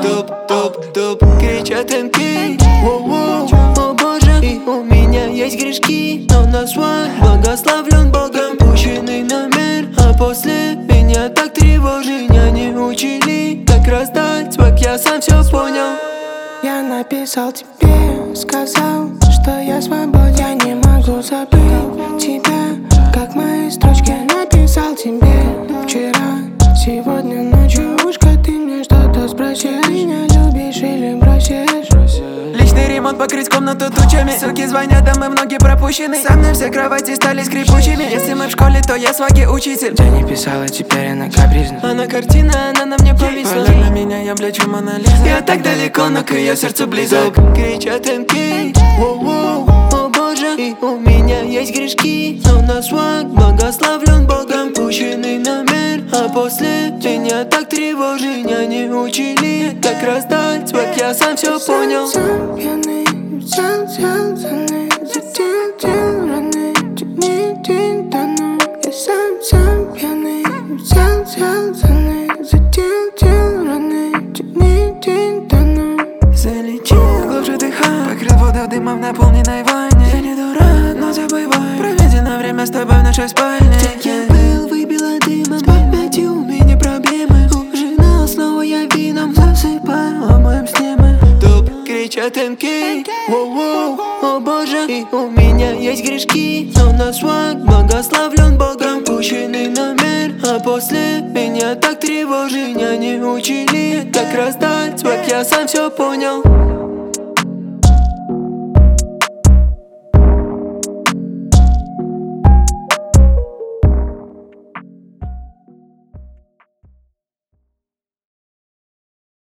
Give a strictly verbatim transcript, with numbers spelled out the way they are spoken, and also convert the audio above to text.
Топ, топ, топ, кричат эм кей. Воу-воу, о боже, и у меня есть грешки, но на свой благословлен Богом. Пущенный номер, а после меня так тревожит. Меня не учили, как раздать свак, я сам все понял. Я написал тебе, сказал, что я свободен. Я не могу забыть тебя, как мои строчки написал тебе вчера. Сегодня ночью ушко ты мне что-то спросил. Меня любишь или бросишь? Личный ремонт, покрыть комнату тучами. Суки звонят, а мы многие пропущены. Со мной все кровати стали скрипучими. Если мы в школе, то я сваги учитель. Я не писала, теперь она капризна. Она картина, она на мне повисла. Глядя на меня, я плечу Мона Лиза. Я так далеко, но к ее сердцу близок. Кричат эм кей. Воу-воу, о боже, и у меня есть грешки, но на свак благословлен Богом. Пущенный номер, а после меня так тревожит. Меня не учили, как раздать свак, я сам все понял. Сам пьяный, взял, взял, заны, задел, дел, раны, не день тону. Я сам, сам пьяный, взял, взял, заны, задел, дел, раны, не день тону. Залетел, глубже дыхаю, покрыл воду дымом в наполненной ванне. Я не дурак, но забываю проведено время с тобой в нашей спальне. Где я был, выбило дымом, с памятью у меня проблемы. Ужинал, снова я вином засыпаю, а моем сне мы. Топ, кричат эм кей. Воу-воу, о боже, и у меня есть грешки, но на свак благословлен Богом. Пущенный номер, а после меня так тревожит. Меня не учили, как раздать свак, я сам все понял.